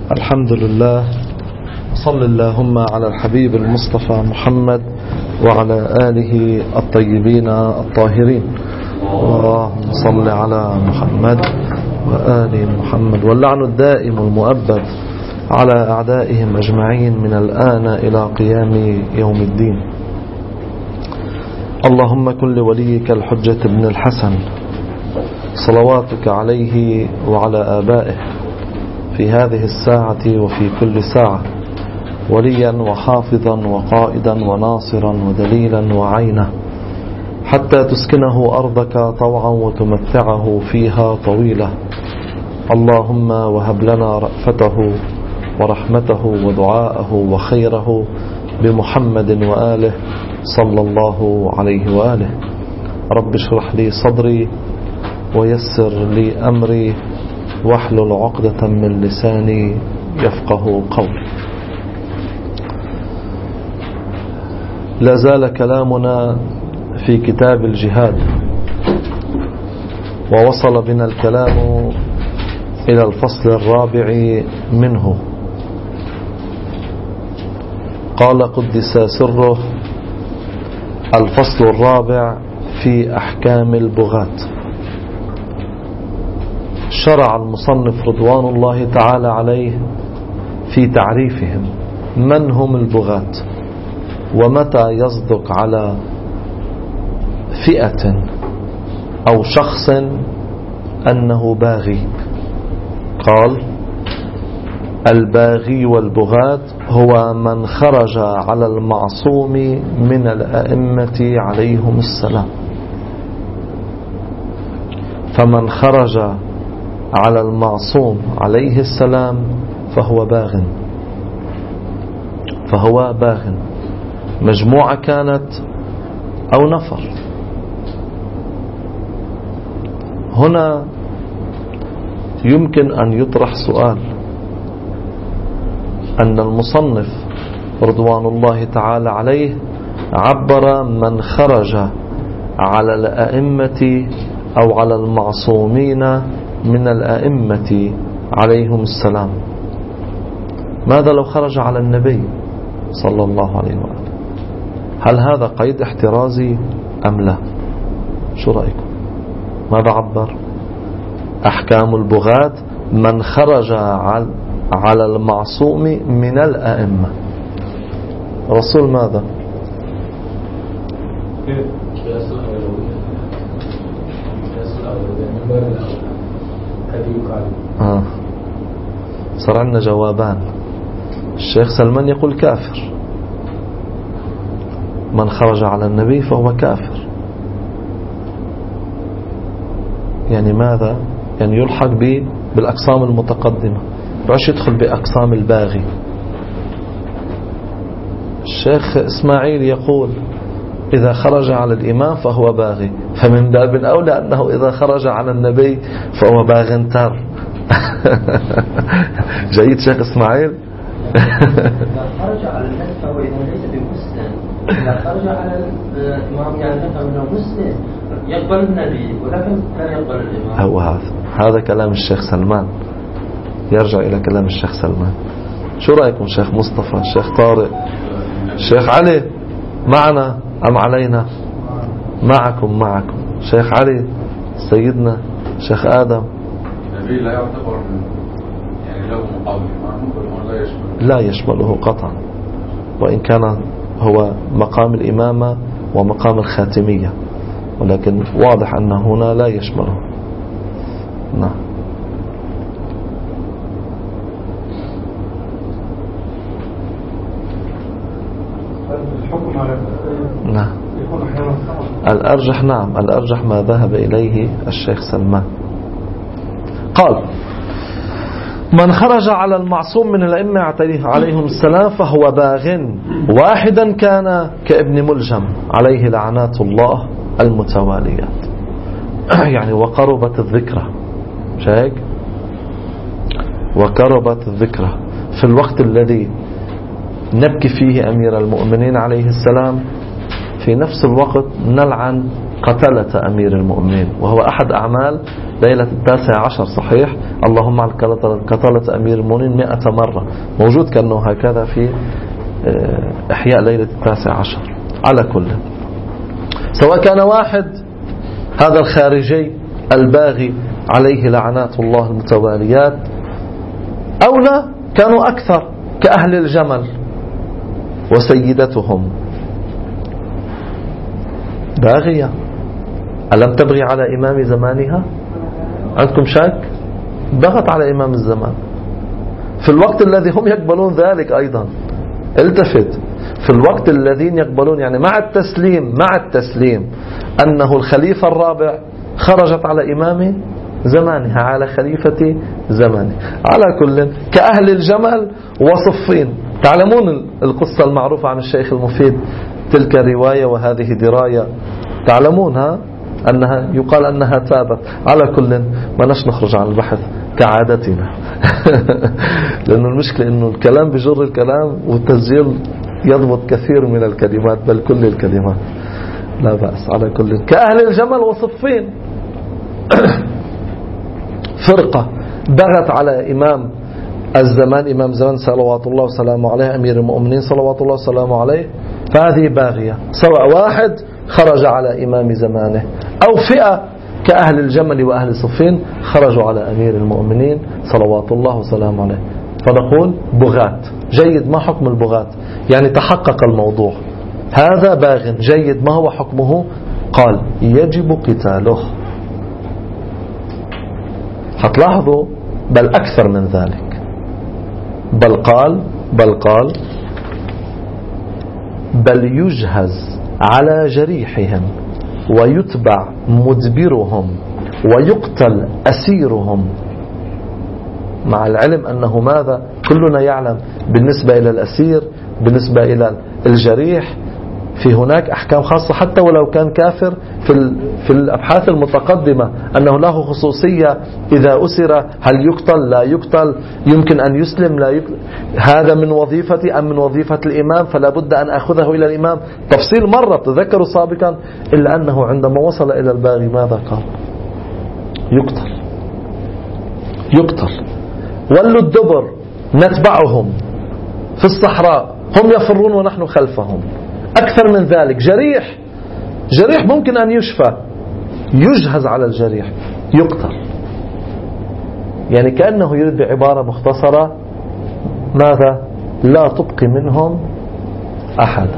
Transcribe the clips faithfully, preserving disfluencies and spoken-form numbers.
الحمد لله. صل اللهم على الحبيب المصطفى محمد وعلى آله الطيبين الطاهرين. اللهم صل على محمد وآل محمد، واللعن الدائم المؤبد على أعدائهم أجمعين من الآن إلى قيام يوم الدين. اللهم كن لوليك الحجة بن الحسن صلواتك عليه وعلى آبائه في هذه الساعة وفي كل ساعة وليا وحافظا وقائدا وناصرا ودليلا وعينا، حتى تسكنه أرضك طوعا وتمتعه فيها طويلة. اللهم وهب لنا رأفته ورحمته ودعاءه وخيره بمحمد وآله صلى الله عليه وآله. رب اشرح لي صدري ويسر لي أمري واحلل عقدة من لساني يفقه قولي. لا زال كلامنا في كتاب الجهاد، ووصل بنا الكلام إلى الفصل الرابع منه. قال قدس سره: الفصل الرابع في أحكام البغاة. شرع المصنف رضوان الله تعالى عليه في تعريفهم. من هم البغاة؟ ومتى يصدق على فئة أو شخص أنه باغي؟ قال: الباغي والبغاة هو من خرج على المعصوم من الأئمة عليهم السلام. فمن خرج على المعصوم عليه السلام فهو باغ، فهو باغ، مجموعة كانت أو نفر. هنا يمكن أن يطرح سؤال: أن المصنف رضوان الله تعالى عليه عبر من خرج على الأئمة أو على المعصومين من الأئمة عليهم السلام. ماذا لو خرج على النبي صلى الله عليه وآله؟ هل هذا قيد احترازي أم لا؟ شو رأيكم؟ ماذا عبر؟ أحكام البغاة من خرج على المعصوم من الأئمة. رسول ماذا؟ آه. صار عندنا جوابان. الشيخ سلمان يقول كافر، من خرج على النبي فهو كافر. يعني ماذا؟ يعني يلحق به بالأقسام المتقدمة، باش يدخل بأقسام الباغي. الشيخ إسماعيل يقول إذا خرج على الإمام فهو باغي، فمن باب أولى أنه إذا خرج على النبي فهو باغ تار. جيد شيخ إسماعيل. إذا خرج على النبي فهو ليس بمسلم، إذا خرج على الإمام يعني أنه مسلم يقبل النبي ولكن لا يقبل الإمام. هو هذا هذا كلام الشيخ سلمان، يرجع إلى كلام الشيخ سلمان. شو رأيكم شيخ مصطفى، شيخ طارق، شيخ علي؟ معنا أم علينا؟ معكم معكم. شيخ علي، سيدنا شيخ آدم. النبي لا يعتبر يعني له مقام لا يشمل لا يشمله قطعا، وإن كان هو مقام الإمامة ومقام الخاتمية، ولكن واضح أن هنا لا يشمله. نعم. الحكم على نعم. يكون أحيانا الأرجح نعم الأرجح ما ذهب إليه الشيخ سلمان. قال: من خرج على المعصوم من الأئمة عليهم السلام فهو باغ، واحدا كان كابن ملجم عليه لعنات الله المتواليات. يعني وقربت الذكرى، شايك؟ وقربت الذكرى في الوقت الذي نبكي فيه أمير المؤمنين عليه السلام، في نفس الوقت نلعن قتلة أمير المؤمنين، وهو أحد أعمال ليلة التاسع عشر. صحيح اللهم على كطالة أمير المؤمنين مئة مرة. موجود كأنه هكذا في إحياء ليلة التاسع عشر. على كل، سواء كان واحد هذا الخارجي الباغي عليه لعنات الله المتواليات، أو لا كانوا أكثر كأهل الجمل وسيدتهم باغية. ألم تبغي على إمام زمانها؟ عندكم شك؟ بغت على إمام الزمان في الوقت الذي هم يقبلون ذلك أيضا. التفت، في الوقت الذين يقبلون، يعني مع التسليم مع التسليم أنه الخليفة الرابع خرجت على إمام زمانها، على خليفة زمانه. على كل، كأهل الجمل وصفين. تعلمون القصة المعروفة عن الشيخ المفيد، تلك رواية وهذه دراية، تعلمونها أنها يقال أنها تابت. على كل، ما نش نخرج عن البحث كعادتنا لأنه المشكلة أنه الكلام بجر الكلام، والتسجيل يضبط كثير من الكلمات بل كل الكلمات، لا بأس. على كل، كأهل الجمل وصفين، فرقة بغت على إمام الزمان، إمام زمان صلوات الله وسلامه عليه، أمير المؤمنين صلوات الله وسلامه عليه، فهذه باغية. سواء واحد خرج على إمام زمانه، أو فئة كأهل الجمل وأهل صفين خرجوا على أمير المؤمنين صلوات الله وسلامه عليه، فنقول بغاة. جيد، ما حكم البغاة؟ يعني تحقق الموضوع، هذا باغ. جيد، ما هو حكمه؟ قال يجب قتاله. هتلاحظوا بل أكثر من ذلك، بل قال بل قال بل يجهز على جريحهم ويتبع مدبرهم ويقتل أسيرهم. مع العلم أنه ماذا؟ كلنا يعلم بالنسبة إلى الأسير، بالنسبة إلى الجريح، في هناك أحكام خاصة حتى ولو كان كافر. في في الأبحاث المتقدمة أنه له خصوصية، إذا أسر هل يقتل لا يقتل، يمكن أن يسلم لا يقتل، هذا من وظيفتي أم من وظيفة الإمام، فلا بد أن أخذه إلى الإمام. تفصيل مرة تذكروا سابقا، إلا أنه عندما وصل إلى الباغي ماذا قال؟ يقتل يقتل. ولوا الدبر، نتبعهم في الصحراء، هم يفرون ونحن خلفهم. أكثر من ذلك، جريح جريح ممكن أن يشفى، يجهز على الجريح، يقتل. يعني كأنه يريد بعبارة مختصرة ماذا؟ لا تبقي منهم أحدا.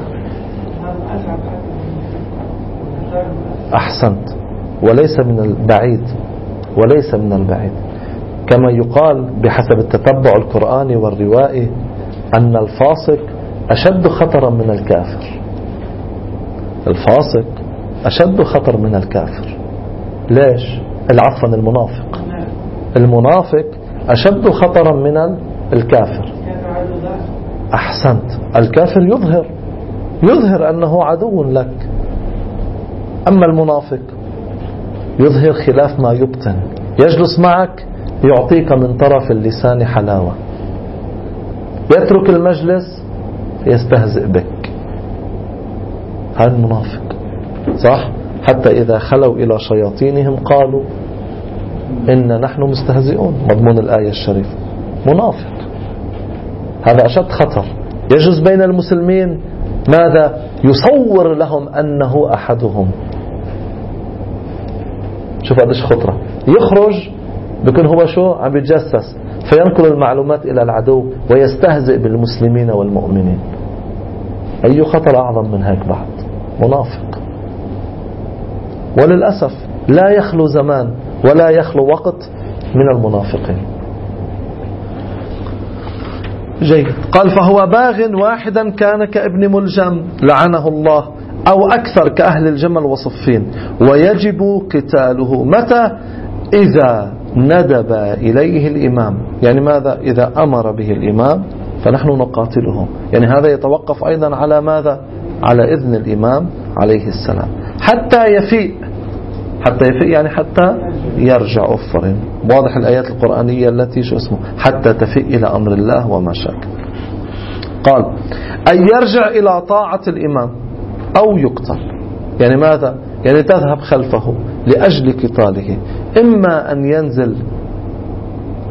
أحسنت، وليس من البعيد وليس من البعيد كما يقال بحسب التتبع القرآني والروائي أن الفاسق أشد خطرا من الكافر. الفاسق أشد خطر من الكافر. ليش؟ العفو، المنافق المنافق أشد خطرا من الكافر. أحسنت، الكافر يظهر يظهر أنه عدو لك، أما المنافق يظهر خلاف ما يبطن. يجلس معك يعطيك من طرف اللسان حلاوة، يترك المجلس يستهزئ بك. هذا المنافق، صح؟ حتى إذا خلوا إلى شياطينهم قالوا إن نحن مستهزئون، مضمون الآية الشريفة. منافق، هذا أشد خطر. يجلس بين المسلمين ماذا؟ يصور لهم أنه أحدهم. شوف قديش خطرة. يخرج بيكون هو شو؟ عم يتجسس، فينقل المعلومات إلى العدو ويستهزئ بالمسلمين والمؤمنين. أي خطر أعظم من هيك بعد؟ منافق. وللأسف لا يخلو زمان ولا يخلو وقت من المنافقين. جيد. قال فهو باغ واحدا كان كابن ملجم لعنه الله، أو أكثر كأهل الجمل وصفين، ويجب قتاله. متى؟ إذا ندب إليه الإمام. يعني ماذا؟ إذا أمر به الإمام فنحن نقاتله. يعني هذا يتوقف أيضا على ماذا؟ على إذن الإمام عليه السلام، حتى يفيء. حتى يفيء يعني حتى يرجع. أفر واضح الآيات القرآنية التي شو اسمه حتى تفيء إلى أمر الله وما شاك. قال أن يرجع إلى طاعة الإمام أو يقتل. يعني ماذا؟ يعني تذهب خلفه لأجل قتاله. إما أن ينزل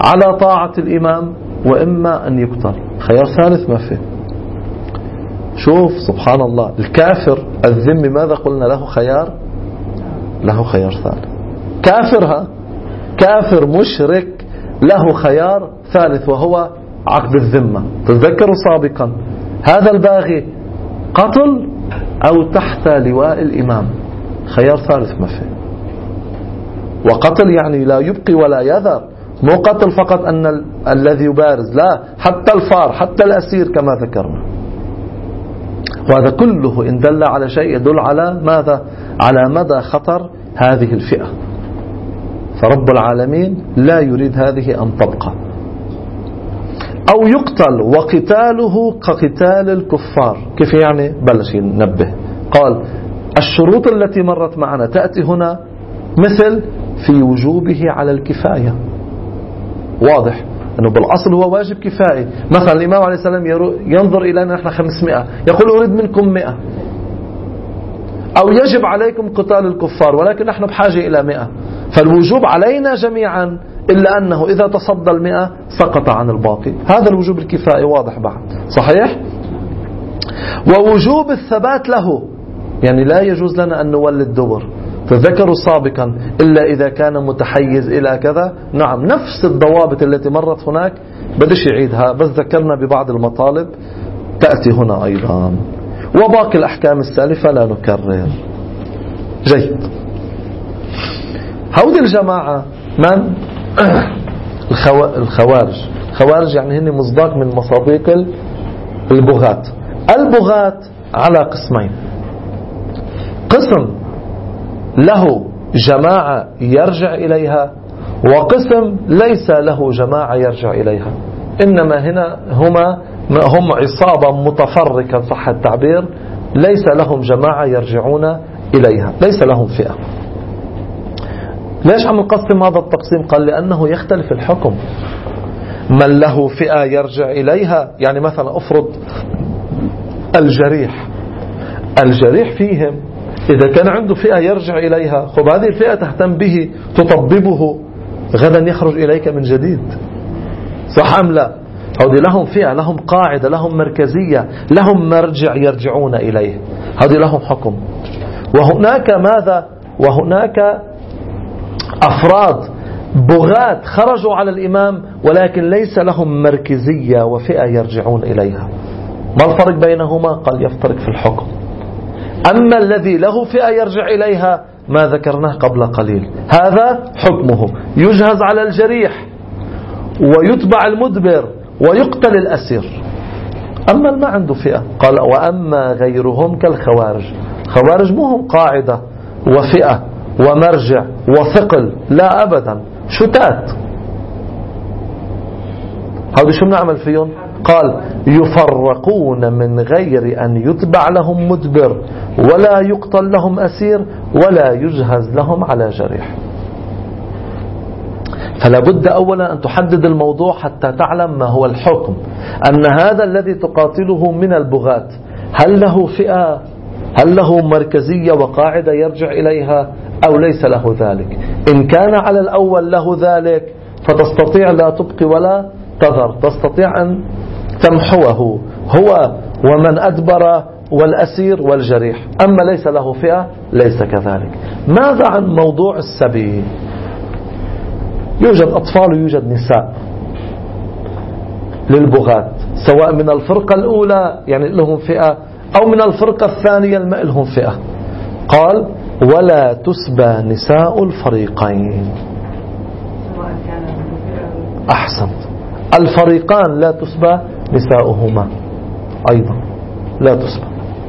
على طاعة الإمام وإما أن يقتل. خيار ثالث ما فيه. شوف سبحان الله، الكافر الذمي ماذا قلنا له؟ خيار، له خيار ثالث. كافر، ها كافر مشرك له خيار ثالث وهو عقد الذمة. تذكروا سابقا هذا الباغي قتل أو تحت لواء الإمام، خيار ثالث ما فيه. وقتل يعني لا يبقي ولا يذر، مو قتل فقط أن ال... الذي يبارز، لا، حتى الفار حتى الأسير كما ذكرنا. وهذا كله إن دل على شيء يدل على ماذا؟ على مدى خطر هذه الفئة. فرب العالمين لا يريد هذه أن تبقى. أو يقتل وقتاله كقتال الكفار. كيف يعني؟ بلش ينبه، قال الشروط التي مرت معنا تأتي هنا مثل في وجوبه على الكفاية. واضح أنه بالأصل هو واجب كفائي. مثلا الإمام عليه السلام ينظر إلينا نحن خمسمائة، يقول أريد منكم مئة. أو يجب عليكم قتال الكفار ولكن نحن بحاجة إلى مئة، فالوجوب علينا جميعا، إلا أنه إذا تصدى المئة سقط عن الباقي. هذا الوجوب الكفائي واضح بعد، صحيح؟ ووجوب الثبات له، يعني لا يجوز لنا أن نولد دبر. تذكروا سابقا إلا إذا كان متحيز إلى كذا. نعم، نفس الضوابط التي مرت هناك بدش يعيدها، بس ذكرنا ببعض المطالب تأتي هنا أيضا. وباقي الأحكام السالفة لا نكرر. جيد. هؤلاء الجماعة من؟ الخوارج. الخوارج يعني هن مصداق من مصادق البغاة. البغاة على قسمين: قسم له جماعة يرجع إليها، وقسم ليس له جماعة يرجع إليها، إنما هنا هما هم عصابة متفرقة صح التعبير، ليس لهم جماعة يرجعون إليها، ليس لهم فئة. ليش عم نقسم هذا التقسيم؟ قال لأنه يختلف الحكم. من له فئة يرجع إليها، يعني مثلا أفرض الجريح الجريح فيهم إذا كان عنده فئة يرجع إليها، خب هذه الفئة تهتم به تطببه، غدا يخرج إليك من جديد، صح أم لا؟ هذه لهم فئة، لهم قاعدة، لهم مركزية، لهم مرجع يرجعون إليه، هذه لهم حكم. وهناك ماذا؟ وهناك أفراد بغاة خرجوا على الإمام ولكن ليس لهم مركزية وفئة يرجعون إليها. ما الفرق بينهما؟ قال يفترق في الحكم. أما الذي له فئة يرجع إليها ما ذكرناه قبل قليل، هذا حكمه يجهز على الجريح ويتبع المدبر ويقتل الأسير. أما ما عنده فئة، قال وأما غيرهم كالخوارج. خوارج مو هم قاعدة وفئة ومرجع وثقل، لا أبدا، شتات. هذا شو بنعمل فيهم؟ قال يفرقون من غير أن يتبع لهم مدبر ولا يقتل لهم أسير ولا يجهز لهم على جريح. فلا بد أولا أن تحدد الموضوع حتى تعلم ما هو الحكم. أن هذا الذي تقاتله من البغاة هل له فئة، هل له مركزية وقاعدة يرجع إليها أو ليس له ذلك؟ إن كان على الأول له ذلك فتستطيع لا تبقي ولا تذر، تستطيع أن تمحوه هو ومن أدبر والأسير والجريح. أما ليس له فئة ليس كذلك. ماذا عن موضوع السبي؟ يوجد أطفال ويوجد نساء للبغاة، سواء من الفرقة الأولى يعني لهم فئة أو من الفرقة الثانية ما لهم فئة. قال ولا تسبى نساء الفريقين. أحسنت، الفريقان لا تسبى نساؤهما أيضا، لا تسبى.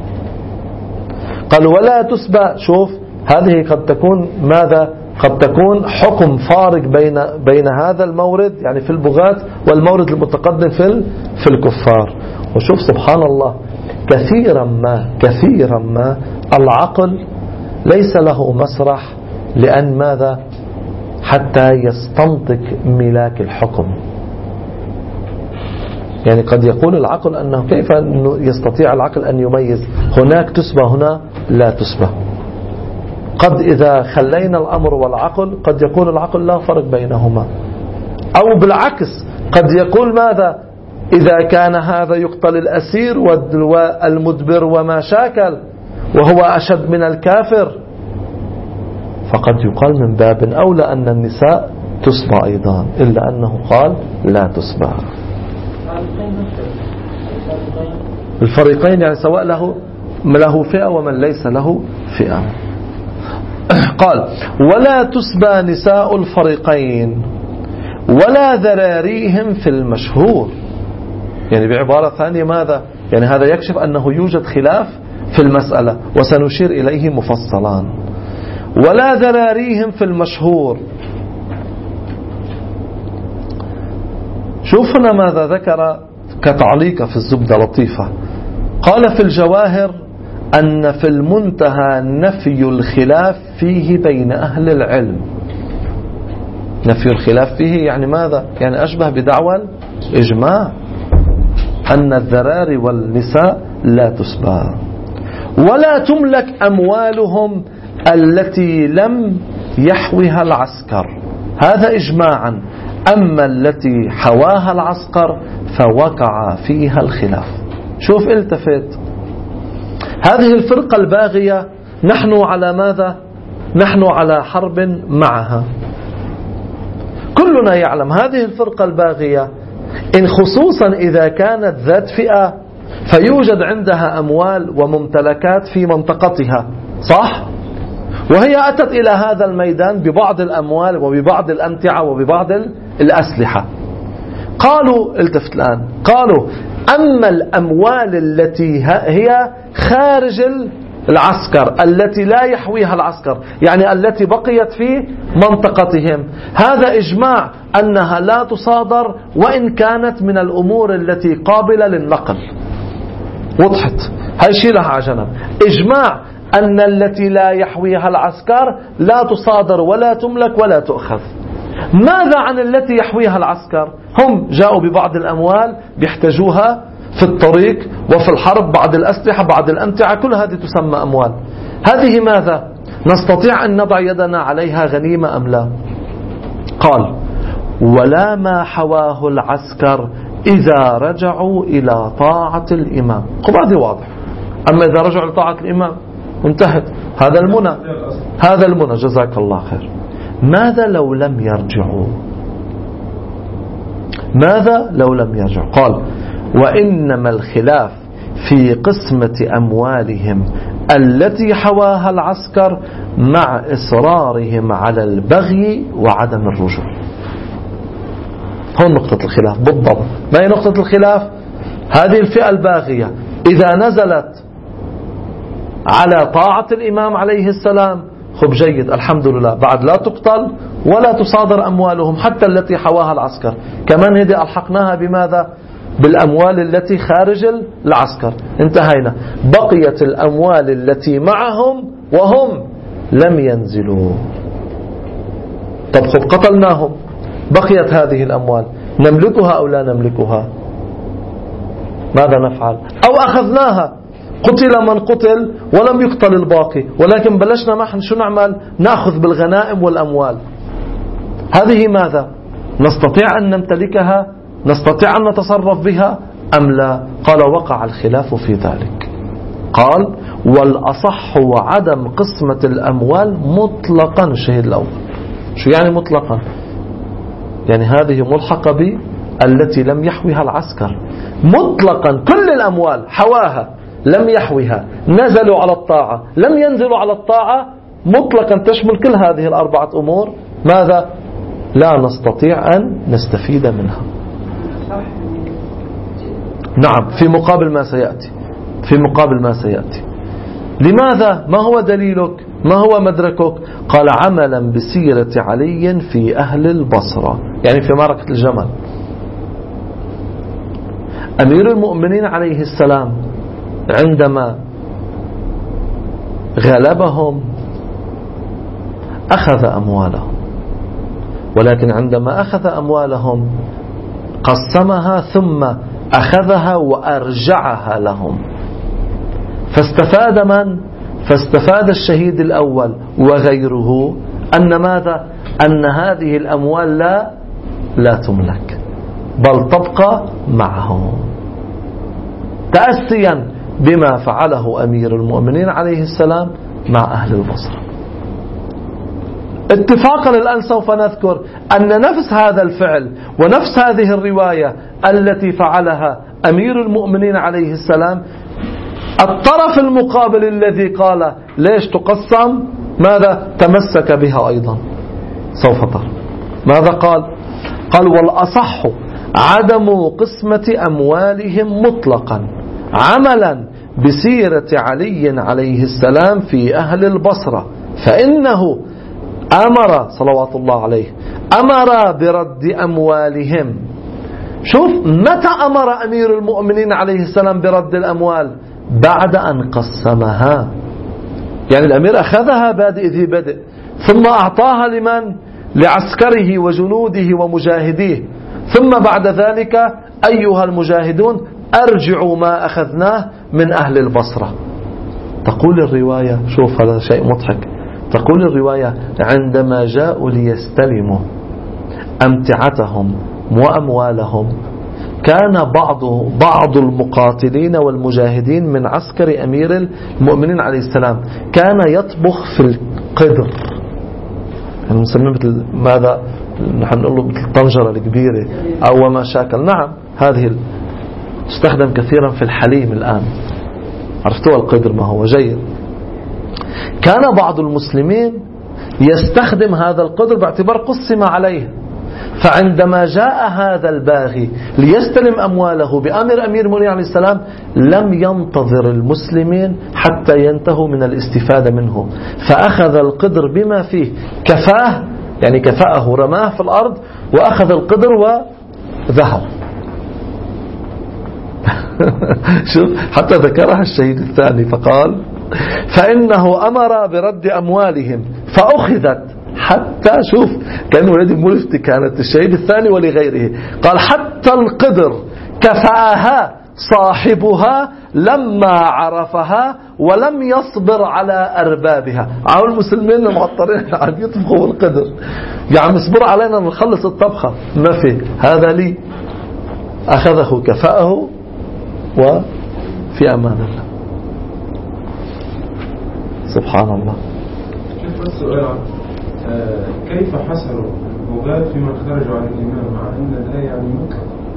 قال ولا تسبى. شوف هذه قد تكون ماذا؟ قد تكون حكم فارق بين بين هذا المورد يعني في البغاة والمورد المتقدم في في الكفار. وشوف سبحان الله، كثيرا ما كثيرا ما العقل ليس له مسرح لأن ماذا؟ حتى يستنطق ملاك الحكم. يعني قد يقول العقل أنه كيف يستطيع العقل أن يميز هناك تسبى هنا لا تسبى. قد إذا خلينا الأمر والعقل قد يكون العقل لا فرق بينهما، أو بالعكس قد يقول ماذا؟ إذا كان هذا يقتل الأسير والمدبر وما شاكل وهو أشد من الكافر، فقد يقال من باب أولى أن النساء تصبى أيضا، إلا أنه قال لا تصبى. الفريقين يعني سواء له له فئة ومن ليس له فئة. قال ولا تسبى نساء الفريقين ولا ذراريهم في المشهور. يعني بعبارة ثانية ماذا؟ يعني هذا يكشف أنه يوجد خلاف في المسألة وسنشير إليه مفصلا. ولا ذراريهم في المشهور. شوف هنا ماذا ذكر كتعليق في الزبدة لطيفة. قال في الجواهر أن في المنتهى نفي الخلاف فيه بين أهل العلم. نفي الخلاف فيه يعني ماذا؟ يعني أشبه بدعوى الإجماع أن الذراري والنساء لا تسبى. ولا تملك أموالهم التي لم يحوها العسكر، هذا إجماعا. أما التي حواها العسكر فوقع فيها الخلاف. شوف التفت، هذه الفرقة الباغية نحن على ماذا؟ نحن على حرب معها. كلنا يعلم هذه الفرقة الباغية إن خصوصا إذا كانت ذات فئة فيوجد عندها أموال وممتلكات في منطقتها، صح؟ وهي أتت إلى هذا الميدان ببعض الأموال وببعض الأمتعة وببعض الأسلحة. قالوا التفت الآن، قالوا أما الأموال التي هي خارج العسكر التي لا يحويها العسكر، يعني التي بقيت في منطقتهم، هذا إجماع أنها لا تصادر وإن كانت من الأمور التي قابلة للنقل. وضحت؟ هاي شيلها على جنب. إجماع أن التي لا يحويها العسكر لا تصادر ولا تملك ولا تؤخذ. ماذا عن التي يحويها العسكر؟ هم جاءوا ببعض الأموال بيحتاجوها في الطريق وفي الحرب، بعض الأسلحة، بعض الأمتعة، كل هذه تسمى أموال. هذه ماذا؟ نستطيع أن نضع يدنا عليها غنيمة أم لا؟ قال ولا ما حواه العسكر إذا رجعوا إلى طاعة الإمام. هذا واضح. أما إذا رجعوا لطاعة الإمام انتهت، هذا المنى، هذا المنى. جزاك الله خير. ماذا لو لم يرجعوا؟ ماذا لو لم يرجعوا؟ قال وإنما الخلاف في قسمة أموالهم التي حواها العسكر مع إصرارهم على البغي وعدم الرجوع. هون نقطة الخلاف بالضبط. ما هي نقطة الخلاف؟ هذه الفئة الباغية إذا نزلت على طاعة الإمام عليه السلام خب جيد، الحمد لله، بعد لا تقتل ولا تصادر أموالهم حتى التي حواها العسكر. كمان هذه ألحقناها بماذا؟ بالأموال التي خارج العسكر. انتهينا. بقيت الأموال التي معهم وهم لم ينزلوا. طب خب قتلناهم، بقيت هذه الأموال، نملكها أو لا نملكها؟ ماذا نفعل؟ أو أخذناها، قتل من قتل ولم يقتل الباقي، ولكن بلشنا نحن شو نعمل؟ نأخذ بالغنائم والأموال. هذه ماذا؟ نستطيع أن نمتلكها؟ نستطيع أن نتصرف بها أم لا؟ قال وقع الخلاف في ذلك. قال والأصح عدم قسمة الأموال مطلقا. الشهيد الأول شو يعني مطلقا؟ يعني هذه ملحقة بالتي لم يحويها العسكر مطلقا. كل الأموال حواها لم يحويها، نزلوا على الطاعة، لم ينزلوا على الطاعة، مطلقا تشمل كل هذه الأربعة أمور. ماذا؟ لا نستطيع أن نستفيد منها. نعم، في مقابل ما سيأتي، في مقابل ما سيأتي. لماذا؟ ما هو دليلك؟ ما هو مدركك؟ قال عملا بسيرة علي في أهل البصرة، يعني في معركة الجمل. أمير المؤمنين عليه السلام عندما غلبهم أخذ أموالهم، ولكن عندما أخذ أموالهم قسمها ثم أخذها وأرجعها لهم. فاستفاد من؟ فاستفاد الشهيد الأول وغيره أن ماذا؟ أن هذه الأموال لا لا تملك بل تبقى معهم، تأسيا بما فعله أمير المؤمنين عليه السلام مع أهل البصرة. اتفاقا الآن سوف نذكر أن نفس هذا الفعل ونفس هذه الرواية التي فعلها أمير المؤمنين عليه السلام، الطرف المقابل الذي قال ليش تقسم ماذا تمسك بها أيضا. سوف ترى ماذا قال. قال والأصح عدم قسمة أموالهم مطلقا عملا بسيرة علي عليه السلام في أهل البصرة، فإنه أمر صلوات الله عليه أمر برد أموالهم. شوف متى أمر أمير المؤمنين عليه السلام برد الأموال؟ بعد أن قسمها. يعني الأمير أخذها بادئ ذي بدء ثم أعطاها لمن؟ لعسكره وجنوده ومجاهديه، ثم بعد ذلك أيها المجاهدون أرجعوا ما أخذناه من أهل البصرة. تقول الرواية، شوف هذا شيء مضحك، تقول الرواية عندما جاءوا ليستلموا أمتعتهم وأموالهم كان بعض بعض المقاتلين والمجاهدين من عسكر أمير المؤمنين عليه السلام كان يطبخ في القدر، يعني نسميه مثل ماذا نحن نقول له مثل الطنجرة الكبيرة أو ما شاكل. نعم هذه تستخدم كثيرا في الحليم الآن، عرفتوا القدر ما هو جيد. كان بعض المسلمين يستخدم هذا القدر باعتبار قسم عليه، فعندما جاء هذا الباغي ليستلم أمواله بأمر أمير المؤمنين عليه السلام لم ينتظر المسلمين حتى ينتهوا من الاستفادة منه، فأخذ القدر بما فيه كفاه، يعني كفاءه رماه في الأرض وأخذ القدر وذهب. شوف حتى ذكرها الشهيد الثاني فقال فإنه أمر برد أموالهم فأخذت حتى، شوف كأنه ولد ملفت كانت الشهيد الثاني ولغيره، قال حتى القدر كفاها صاحبها لما عرفها ولم يصبر على أربابها. عاو المسلمين المعطرين عم يطبخوا القدر، يعني اصبر علينا نخلص الطبخة، ما في هذا لي، أخذه كفاءه وفي أمان الله. سبحان الله. كيف السؤال آه كيف حصلوا البغاة فيما خرجوا عن الإمام مع أن الآية يعني مكة؟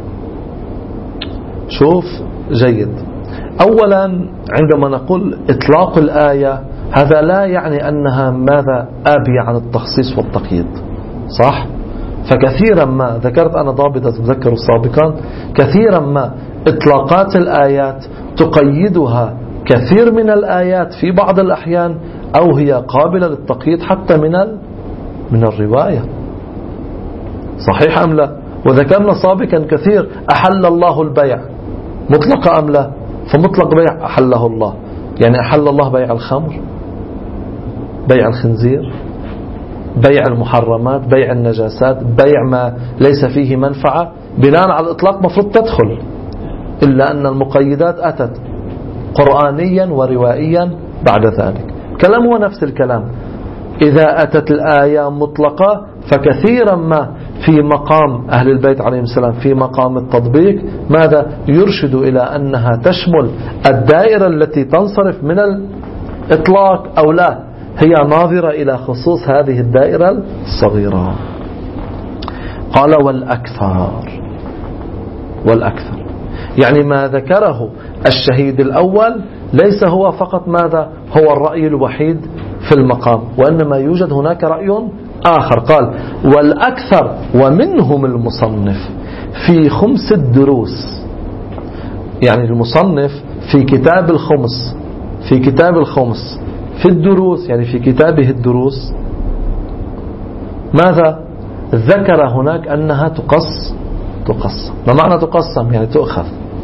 شوف جيد، أولا عندما نقول إطلاق الآية هذا لا يعني أنها ماذا آبية عن التخصيص والتقييد، صح؟ فكثيرا ما ذكرت أنا ضابطة تذكر سابقا، كثيرا ما إطلاقات الآيات تقيدها كثير من الآيات في بعض الأحيان أو هي قابلة للتقييد حتى من من الرواية، صحيح أم لا؟ وذكرنا سابقا كثير أحل الله البيع مطلق أم لا؟ فمطلق بيع أحله الله، يعني أحل الله بيع الخمر، بيع الخنزير، بيع المحرمات، بيع النجاسات، بيع ما ليس فيه منفعة، بناء على الإطلاق مفروض تدخل، إلا أن المقيدات أتت قرآنيا وروائيا بعد ذلك. كلام هو نفس الكلام، إذا أتت الآية مطلقة فكثيرا ما في مقام أهل البيت عليهم السلام في مقام التطبيق ماذا يرشد إلى أنها تشمل الدائرة التي تنصرف من الإطلاق أو لا، هي ناظرة إلى خصوص هذه الدائرة الصغيرة. قال والأكثر، والأكثر يعني ما ذكره الشهيد الأول ليس هو فقط ماذا هو الرأي الوحيد في المقام، وإنما يوجد هناك رأي آخر. قال والأكثر ومنهم المصنف في خمس الدروس، يعني المصنف في كتاب الخمس، في كتاب الخمس في الدروس، يعني في كتابه الدروس ماذا ذكر هناك أنها تقص تقسم. ما معنى تقسم؟ يعني تؤخذ.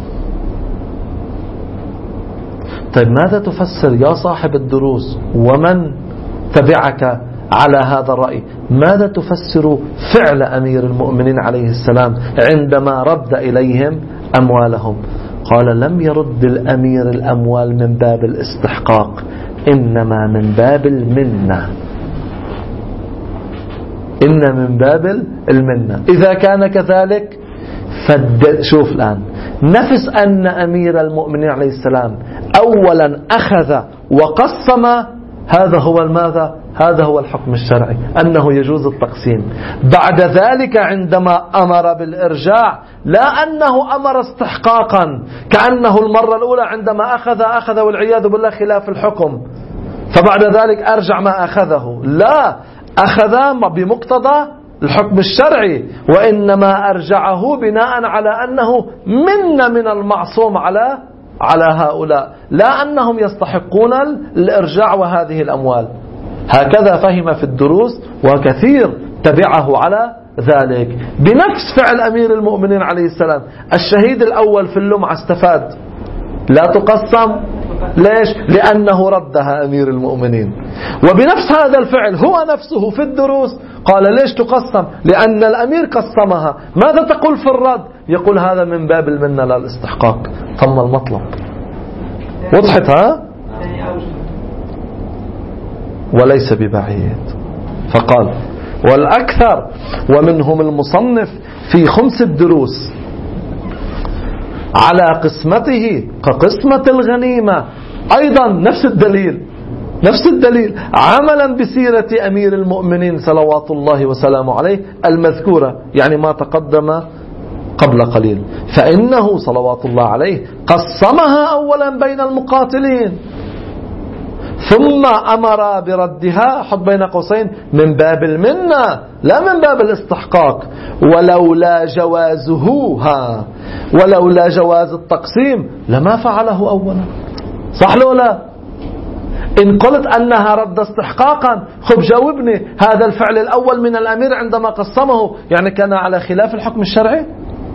طيب ماذا تفسر يا صاحب الدروس ومن تبعك على هذا الرأي؟ ماذا تفسر فعل أمير المؤمنين عليه السلام عندما رد إليهم أموالهم؟ قال لم يرد الأمير الأموال من باب الاستحقاق، إنما من باب المنة، إن من باب المنة. إذا كان كذلك فد... شوف الآن نفس أن أمير المؤمنين عليه السلام أولا أخذ وقسم، هذا هو الماذا؟ هذا هو الحكم الشرعي أنه يجوز التقسيم. بعد ذلك عندما أمر بالإرجاع لا أنه أمر استحقاقا كأنه المرة الأولى عندما أخذ أخذ والعياذ بالله خلاف الحكم فبعد ذلك أرجع ما أخذه، لا، أخذ بمقتضى الحكم الشرعي، وإنما أرجعه بناء على أنه من من المعصوم على على هؤلاء، لا أنهم يستحقون الإرجاع وهذه الأموال. هكذا فهم في الدروس وكثير تبعه على ذلك. بنفس فعل أمير المؤمنين عليه السلام، الشهيد الأول في اللمعة استفاد، لا تقسم. ليش؟ لأنه ردها أمير المؤمنين. وبنفس هذا الفعل هو نفسه في الدروس قال ليش تقسم؟ لأن الأمير قسمها. ماذا تقول في الرد؟ يقول هذا من باب المنة لا الاستحقاق. تم المطلب. وضحت ها؟ وليس ببعيد. فقال والأكثر ومنهم المصنف في خمس الدروس على قسمته كقسمة الغنيمة، أيضا نفس الدليل نفس الدليل عملا بسيرة أمير المؤمنين صلوات الله وسلامه عليه المذكورة، يعني ما تقدم قبل قليل، فإنه صلوات الله عليه قسمها أولا بين المقاتلين ثم أمر بردها، حط بين قوسين، من باب المنة لا من باب الاستحقاق. ولولا جوازه ها ولولا جواز التقسيم لما فعله أولا. صح لو لا؟ إن قلت أنها رد استحقاقا، خب جاوبني، هذا الفعل الأول من الأمير عندما قسمه يعني كان على خلاف الحكم الشرعي؟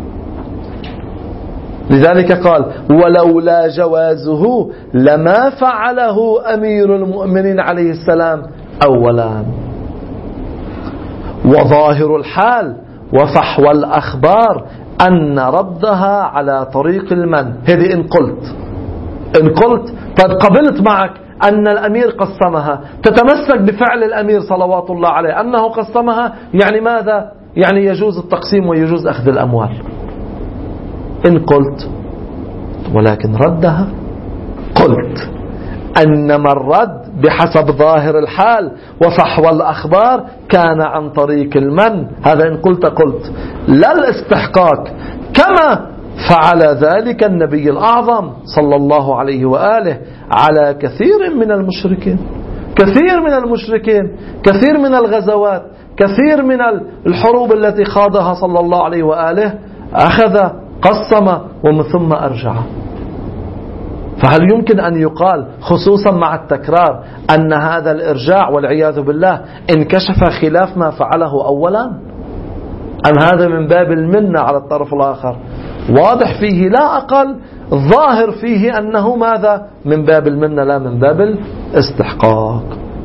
لذلك قال ولولا جوازه لما فعله أمير المؤمنين عليه السلام أولا. وظاهر الحال وفحوى الأخبار أن ردها على طريق المن. هذه إن قلت إن قلت طيب قبلت معك أن الأمير قسمها، تتمسك بفعل الأمير صلوات الله عليه أنه قسمها، يعني ماذا؟ يعني يجوز التقسيم ويجوز أخذ الأموال. إن قلت ولكن ردها، قلت أنما الرد بحسب ظاهر الحال وفحوى الأخبار كان عن طريق المن. هذا إن قلت قلت لا الاستحقاق، كما فعل ذلك النبي الأعظم صلى الله عليه وآله على كثير من المشركين كثير من المشركين كثير من الغزوات، كثير من الحروب التي خاضها صلى الله عليه وآله، أخذ قسم ومن ثم أرجع. فهل يمكن أن يقال خصوصا مع التكرار أن هذا الإرجاع والعياذ بالله انكشف خلاف ما فعله أولا؟ أم هذا من باب المنة على الطرف الآخر؟ واضح فيه لا أقل، ظاهر فيه أنه ماذا؟ من باب المنة لا من باب الاستحقاق.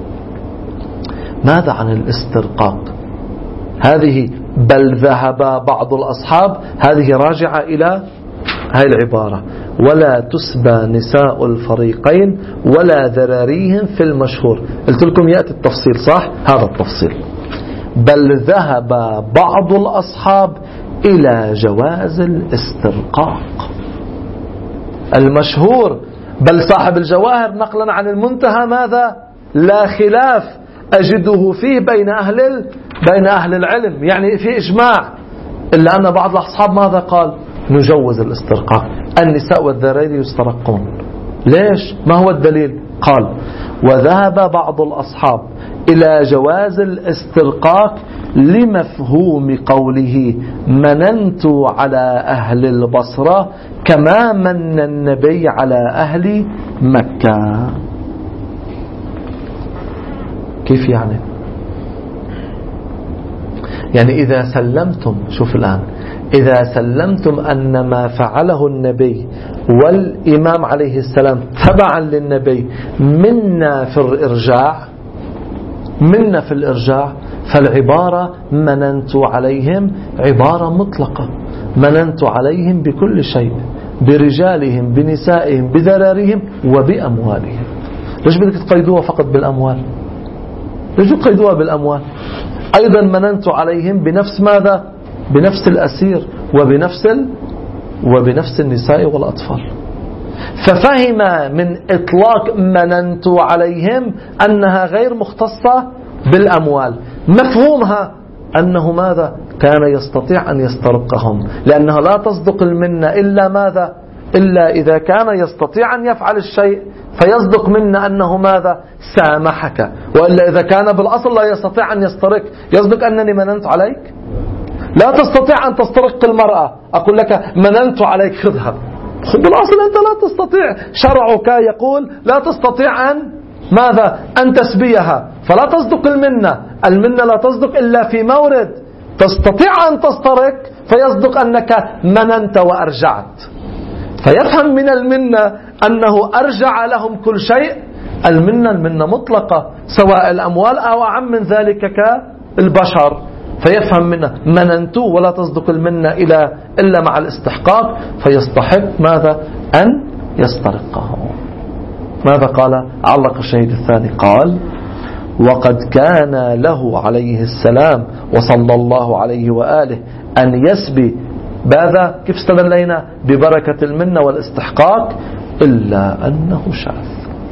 ماذا عن الاسترقاق؟ هذه بل ذهب بعض الأصحاب، هذه راجعة إلى هاي العبارة ولا تسبى نساء الفريقين ولا ذراريهم في المشهور. قلت لكم يأتي التفصيل، صح؟ هذا التفصيل. بل ذهب بعض الأصحاب إلى جواز الاسترقاق. المشهور بل صاحب الجواهر نقلا عن المنتهى ماذا؟ لا خلاف أجده فيه بين أهل ال... بين أهل العلم، يعني في إجماع، إلا أن بعض الأصحاب ماذا قال؟ نجوز الاسترقاق، النساء والذراري يسترقون. ليش؟ ما هو الدليل؟ قال وذهب بعض الأصحاب إلى جواز الاسترقاق لمفهوم قوله مننت على أهل البصرة كما من النبي على أهل مكة. كيف يعني؟ يعني إذا سلمتم، شوف الآن، إذا سلمتم أن ما فعله النبي والإمام عليه السلام تبعا للنبي منا في الإرجاع منا في الإرجاع فالعبارة مننت عليهم عبارة مطلقة، مننت عليهم بكل شيء، برجالهم بنسائهم بذراريهم وبأموالهم. ليش بدك تقيدوها فقط بالأموال؟ ليش تقيدوها بالأموال؟ أيضا مننت عليهم بنفس ماذا؟ بنفس الأسير وبنفس ال... وبنفس النساء والأطفال. ففهم من إطلاق مننت عليهم أنها غير مختصة بالأموال. مفهومها أنه ماذا؟ كان يستطيع أن يسترقهم، لأنها لا تصدق المنة إلا ماذا؟ إلا إذا كان يستطيع أن يفعل الشيء فيصدق منا أنه ماذا؟ سامحك. وإلا إذا كان بالأصل لا يستطيع أن يسترق، يصدق أنني مننت عليك؟ لا تستطيع أن تسترق المرأة، أقول لك مننت عليك خذها، بالأصل أنت لا تستطيع. شرعك يقول لا تستطيع أن ماذا؟ أن تسبيها، فلا تصدق المنة. المنة لا تصدق إلا في مورد تستطيع أن تسترق فيصدق أنك مننت وأرجعت. فيفهم من المنة أنه أرجع لهم كل شيء. المنة المنة مطلقة، سواء الأموال أو أعم من ذلك كالبشر. فيفهم منه مننت ولا تصدق المنة إلى إلا مع الاستحقاق، فيستحق ماذا؟ أن يسترقه. ماذا قال؟ علق الشهيد الثاني قال: وقد كان له عليه السلام وصلى الله عليه وآله أن يسبي ماذا؟ كيف استدلينا؟ ببركة المنة والاستحقاق، إلا أنه شاذ.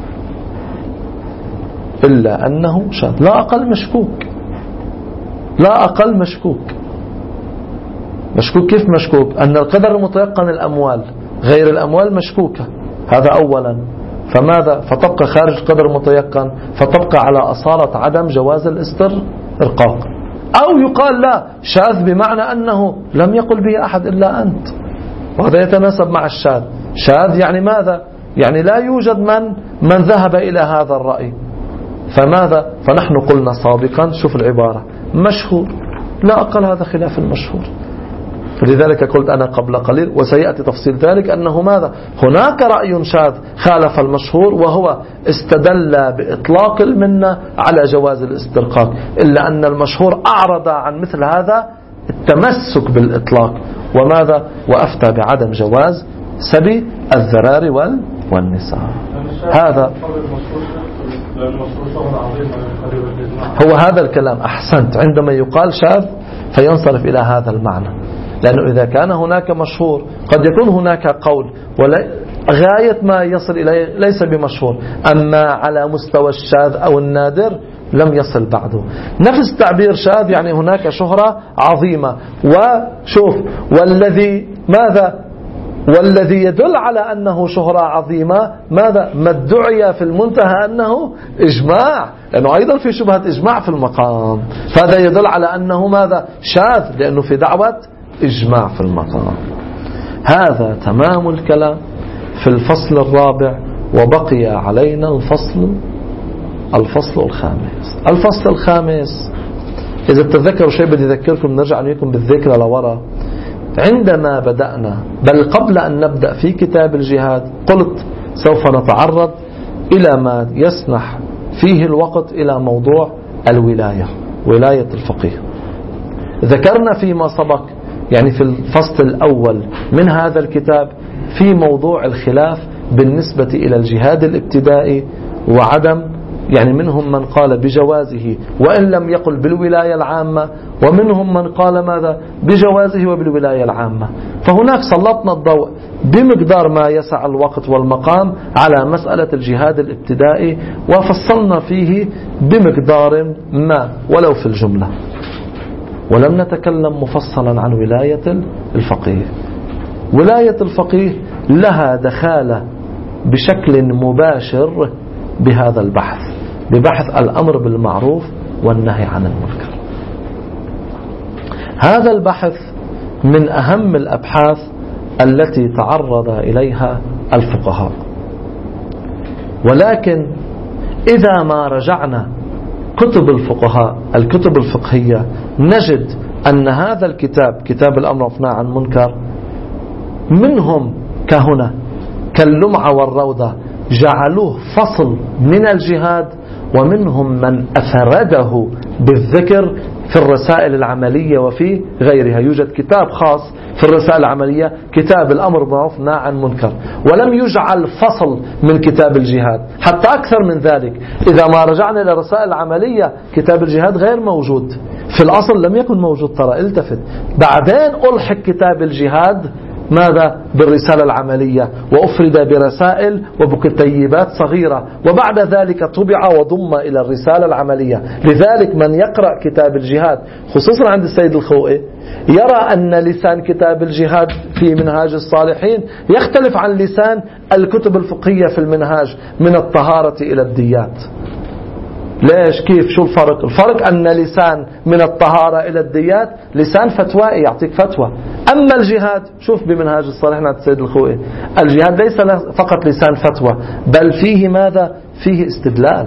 إلا أنه شاذ، لا أقل مشكوك، لا أقل مشكوك. مشكوك كيف مشكوك؟ أن القدر المتيقن الأموال، غير الأموال مشكوكة، هذا أولا. فماذا؟ فتبقى خارج القدر المتيقن، فتبقى على أصالة عدم جواز الاسترقاق. أو يقال لا، شاذ بمعنى أنه لم يقل به أحد إلا أنت، وهذا يتناسب مع الشاذ. شاذ يعني ماذا؟ يعني لا يوجد من من ذهب إلى هذا الرأي. فماذا؟ فنحن قلنا سابقا، شوف العبارة، مشهور، لا أقل هذا خلاف المشهور. فلذلك قلت أنا قبل قليل وسيأتي تفصيل ذلك أنه ماذا؟ هناك رأي شاذ خالف المشهور، وهو استدل بإطلاق المنة على جواز الاسترقاق، إلا أن المشهور أعرض عن مثل هذا التمسك بالإطلاق، وماذا؟ وأفتى بعدم جواز سبي الذرار والنساء. هذا هو هذا الكلام. أحسنت، عندما يقال شاذ فينصرف إلى هذا المعنى، لأنه إذا كان هناك مشهور قد يكون هناك قول وغاية ما يصل إليه ليس بمشهور، أما على مستوى الشاذ أو النادر لم يصل بعده. نفس تعبير شاذ يعني هناك شهرة عظيمة. وشوف، والذي ماذا؟ والذي يدل على أنه شهرة عظيمة ماذا؟ ما ادعي في المنتهى أنه إجماع، لأنه أيضا في شبهة إجماع في المقام، فهذا يدل على أنه ماذا؟ شاذ، لأنه في دعوة إجماع في المقام. هذا تمام الكلام في الفصل الرابع، وبقي علينا الفصل الفصل الخامس. الفصل الخامس إذا تذكروا شيء بدي أذكركم، نرجع عليكم بالذكر لورا. عندما بدأنا، بل قبل أن نبدأ في كتاب الجهاد، قلت سوف نتعرض إلى ما يسنح فيه الوقت إلى موضوع الولاية، ولاية الفقيه. ذكرنا فيما سبق يعني في الفصل الأول من هذا الكتاب في موضوع الخلاف بالنسبة إلى الجهاد الابتدائي وعدم، يعني منهم من قال بجوازه وإن لم يقل بالولاية العامة، ومنهم من قال ماذا؟ بجوازه وبالولاية العامة. فهناك سلطنا الضوء بمقدار ما يسع الوقت والمقام على مسألة الجهاد الابتدائي، وفصلنا فيه بمقدار ما ولو في الجملة، ولم نتكلم مفصلا عن ولاية الفقيه. ولاية الفقيه لها دخالة بشكل مباشر بهذا البحث، ببحث الأمر بالمعروف والنهي عن المنكر. هذا البحث من أهم الأبحاث التي تعرض إليها الفقهاء، ولكن إذا ما رجعنا كتب الفقهاء الكتب الفقهية نجد أن هذا الكتاب، كتاب الأمر والنهي عن المنكر، منهم كهنا كاللمعة والروضة جعلوه فصل من الجهاد، ومنهم من أفرده بالذكر في الرسائل العملية وفي غيرها. يوجد كتاب خاص في الرسائل العملية، كتاب الأمر بالمعروف والنهي عن المنكر، ولم يجعل فصل من كتاب الجهاد. حتى أكثر من ذلك، إذا ما رجعنا إلى الرسائل العملية كتاب الجهاد غير موجود في الأصل لم يكن موجود، ترى التفت، بعدين ألحق كتاب الجهاد ماذا بالرسالة العملية، وأفرد برسائل وبكتيبات صغيرة، وبعد ذلك طبع وضم إلى الرسالة العملية. لذلك من يقرأ كتاب الجهاد خصوصا عند السيد الخوئي يرى أن لسان كتاب الجهاد في منهاج الصالحين يختلف عن لسان الكتب الفقهية في المنهاج من الطهارة إلى الديات. ليش؟ كيف؟ شو الفرق؟ الفرق أن لسان من الطهارة إلى الديات لسان فتوائي يعطيك فتوى. أما الجهاد شوف بمنهاج الصالحين عند السيد الخوئي الجهاد ليس فقط لسان فتوى، بل فيه ماذا؟ فيه استدلال.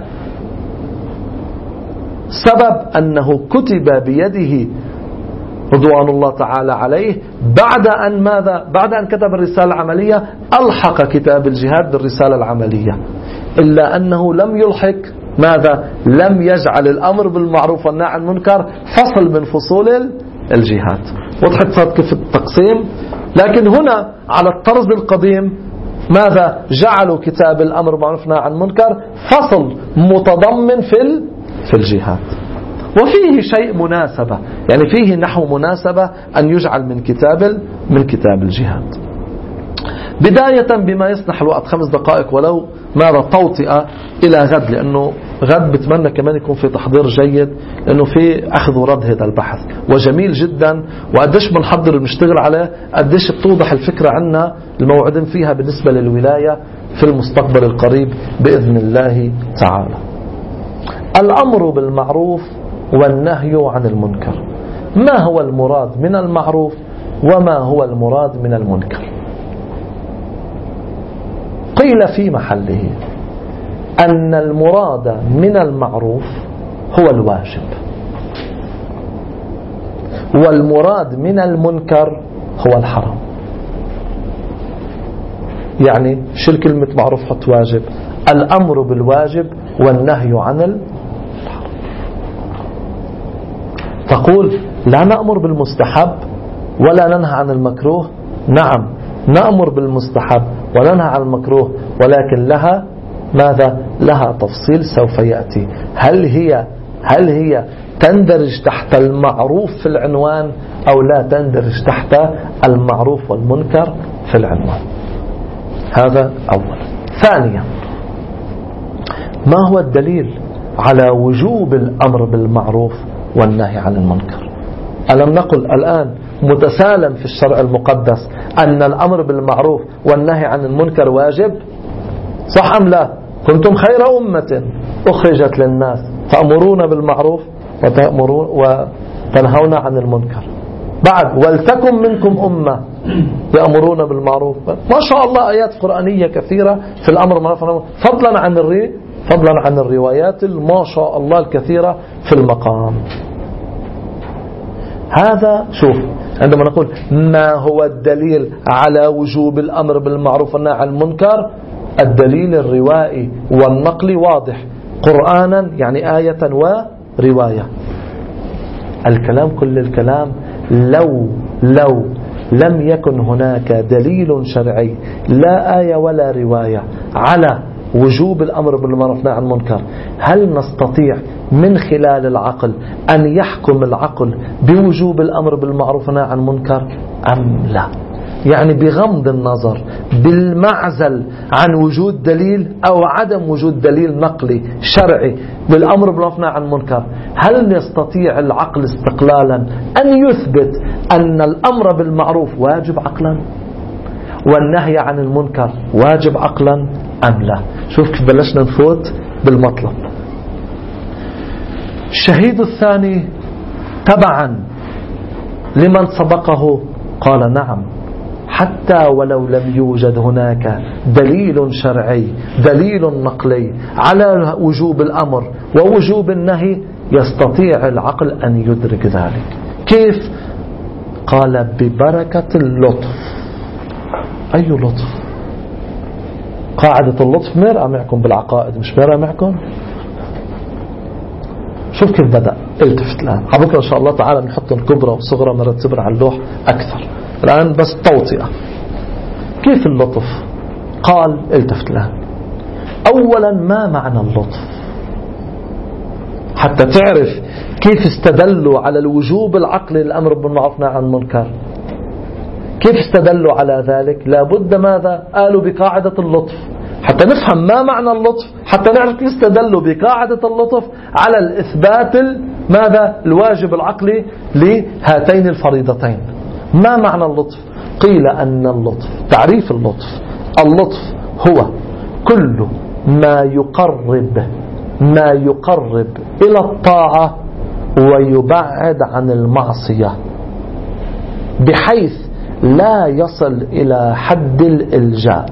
سبب أنه كتب بيده رضوان الله تعالى عليه بعد أن ماذا؟ بعد أن كتب الرسالة العملية ألحق كتاب الجهاد بالرسالة العملية، إلا أنه لم يلحق ماذا؟ لم يجعل الأمر بالمعروف والنهي عن المنكر فصل من فصول الجهاد. وضحت صارت كيف التقسيم؟ لكن هنا على الطرز القديم ماذا؟ جعلوا كتاب الأمر بالمعروف والنهي عن المنكر فصل متضمن في في الجهاد، وفيه شيء مناسبة، يعني فيه نحو مناسبة أن يجعل من كتاب من كتاب الجهاد. بداية بما يسنح الوقت خمس دقائق ولو ماذا توطئة إلى غد، لأنه غد بتمنى كمان يكون في تحضير جيد، لأنه في أخذ ورد هذا البحث وجميل جدا، وقديش بنحضر بنشتغل عليه قديش بتوضح الفكرة عنا الموعدين فيها بالنسبة للولاية في المستقبل القريب بإذن الله تعالى. الأمر بالمعروف والنهي عن المنكر، ما هو المراد من المعروف وما هو المراد من المنكر؟ قيل في محله أن المراد من المعروف هو الواجب، والمراد من المنكر هو الحرام. يعني شيل كلمة معروف حط واجب، الأمر بالواجب والنهي عن الحرام. تقول لا نأمر بالمستحب ولا ننهى عن المكروه. نعم نأمر بالمستحب وننهى عن المكروه، ولكن لها ماذا؟ لها تفصيل سوف يأتي. هل هي هل هي تندرج تحت المعروف في العنوان أو لا تندرج تحت المعروف والمنكر في العنوان؟ هذا أولا. ثانيا، ما هو الدليل على وجوب الأمر بالمعروف والنهي عن المنكر؟ ألم نقل الآن متسالم في الشرع المقدس أن الأمر بالمعروف والنهي عن المنكر واجب؟ صح أم لا؟ كنتم خير أمة أخرجت للناس تأمرون بالمعروف وتأمرون وتنهون عن المنكر. بعد ولتكن منكم أمة يأمرون بالمعروف. ما شاء الله آيات قرآنية كثيرة في الأمر بالمعروف، فضلا عن الري فضلا عن الروايات ما شاء الله الكثيرة في المقام. هذا شوف عندما نقول ما هو الدليل على وجوب الأمر بالمعروف والنهي عن المنكر، الدليل الروائي والنقلي واضح، قرآنا يعني آية ورواية. الكلام كل الكلام لو لو لم يكن هناك دليل شرعي لا آية ولا رواية على وجوب الأمر بالمعروف والنهي عن المنكر، هل نستطيع من خلال العقل أن يحكم العقل بوجوب الأمر بالمعروف والنهي عن المنكر أم لا؟ يعني بغض النظر بالمعزل عن وجود دليل أو عدم وجود دليل نقلي شرعي بالأمر بالمعروف والنهي عن المنكر، هل يستطيع العقل استقلالا أن يثبت أن الأمر بالمعروف واجب عقلا والنهي عن المنكر واجب عقلا أم لا؟ شوف كيف بلشنا نفوت بالمطلب. الشهيد الثاني تبعا لمن سبقه قال نعم، حتى ولو لم يوجد هناك دليل شرعي دليل نقلي على وجوب الأمر ووجوب النهي يستطيع العقل أن يدرك ذلك. كيف؟ قال ببركة اللطف. أي لطف؟ قاعدة اللطف مرأة معكم بالعقائد، مش مرأة معكم؟ شوف كيف بدأ. التفت الآن على بكرة إن شاء الله تعالى نحط الكبرى وصغرى مرتبة على اللوح أكثر، الآن بس توطئة. كيف اللطف؟ قال التفت الآن. أولا ما معنى اللطف حتى تعرف كيف استدلوا على الوجوب العقلي للأمر بالمعروف والنهي عن المنكر؟ كيف استدلوا على ذلك؟ لابد ماذا؟ قالوا بقاعدة اللطف، حتى نفهم ما معنى اللطف، حتى نعرف كيف استدلوا بقاعدة اللطف على الإثبات ماذا؟ الواجب العقلي لهاتين الفريضتين. ما معنى اللطف؟ قيل أن اللطف، تعريف اللطف، اللطف هو كل ما يقرب ما يقرب إلى الطاعة ويبعد عن المعصية بحيث لا يصل إلى حد الإلجاء.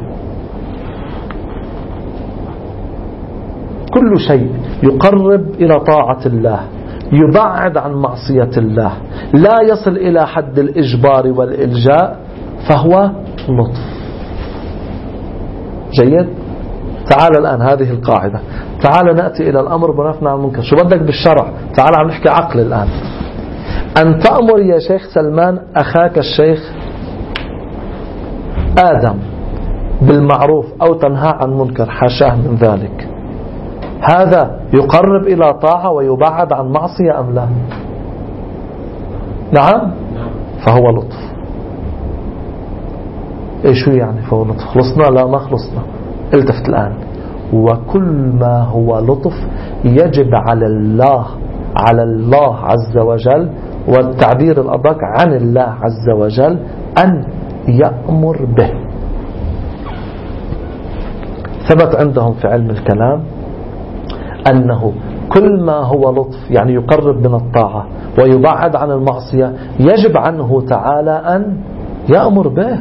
كل شيء يقرب إلى طاعة الله يبعد عن معصية الله لا يصل إلى حد الإجبار والإلجاء فهو لطف. جيد؟ تعال الآن هذه القاعدة، تعال نأتي إلى الأمر بالمعروف والنهي عن المنكر. شو بدك بالشرع؟ تعال عم نحكي عقل الآن. أن تأمر يا شيخ سلمان أخاك الشيخ آدم بالمعروف أو تنهى عن منكر، حاشاه من ذلك، هذا يقرب إلى طاعة ويبعد عن معصية أم لا؟ نعم؟ فهو لطف. إيش هو يعني فهو لطف؟ خلصنا؟ لا ما خلصنا. التفت الآن. وكل ما هو لطف يجب على الله على الله عز وجل، والتعبير الأدق عن الله عز وجل، أن يأمر به. ثبت عندهم في علم الكلام أنه كل ما هو لطف يعني يقرب من الطاعة ويبعد عن المعصية يجب عنه تعالى أن يأمر به.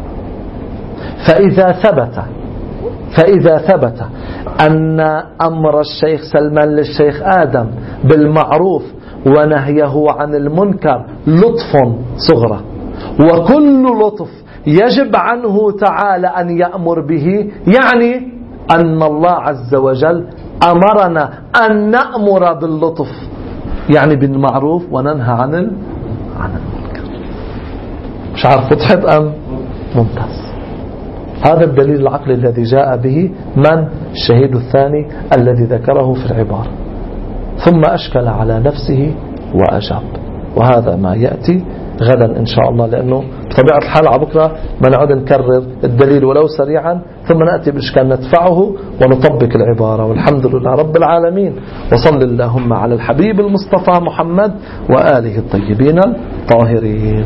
فإذا ثبت فإذا ثبت أن أمر الشيخ سلمان للشيخ آدم بالمعروف ونهيه عن المنكر لطف صغرى، وكل لطف يجب عنه تعالى أن يأمر به، يعني أن الله عز وجل أمرنا أن نأمر باللطف، يعني بالمعروف وننهى عن عن المنكر. مش عارف وضحت أم؟ ممتاز. هذا الدليل العقلي الذي جاء به من؟ الشهيد الثاني الذي ذكره في العبارة، ثم أشكل على نفسه وأجاب. وهذا ما يأتي غدا إن شاء الله، لأنه بطبيعة الحال على بكرة ما نعود نكرر الدليل ولو سريعا، ثم نأتي بإشكال ندفعه ونطبق العبارة. والحمد لله رب العالمين، وصل اللهم على الحبيب المصطفى محمد وآله الطيبين الطاهرين.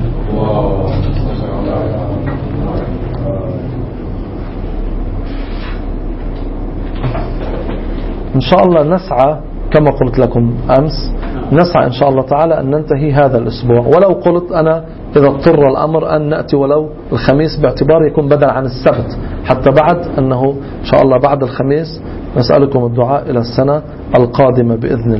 إن شاء الله نسعى كما قلت لكم أمس، نسعى إن شاء الله تعالى أن ننتهي هذا الأسبوع، ولو قلت أنا إذا اضطر الأمر أن نأتي ولو الخميس باعتبار يكون بدل عن السبت، حتى بعد أنه إن شاء الله بعد الخميس نسألكم الدعاء إلى السنة القادمة بإذن الله.